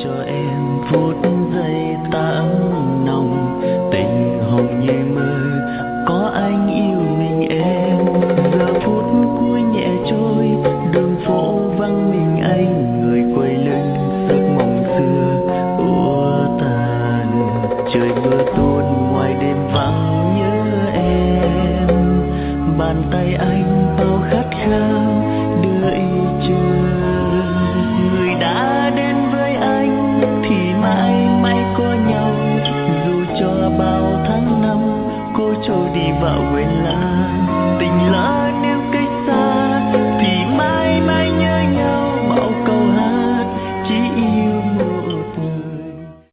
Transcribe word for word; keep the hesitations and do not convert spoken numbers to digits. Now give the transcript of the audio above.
cho em phút giây ta nồng tình hồng như mơ, có anh yêu mình em. Giờ phút cuối nhẹ trôi, đường phố vắng mình anh, người quay lưng giấc mộng xưa úa tàn. Trời mưa tuôn ngoài đêm vắng nhớ em, bàn tay anh bao khát khao đợi chờ. Người đã đến với anh thì mãi mãi có nhau, dù cho bao tháng năm cô trôi đi vào quên.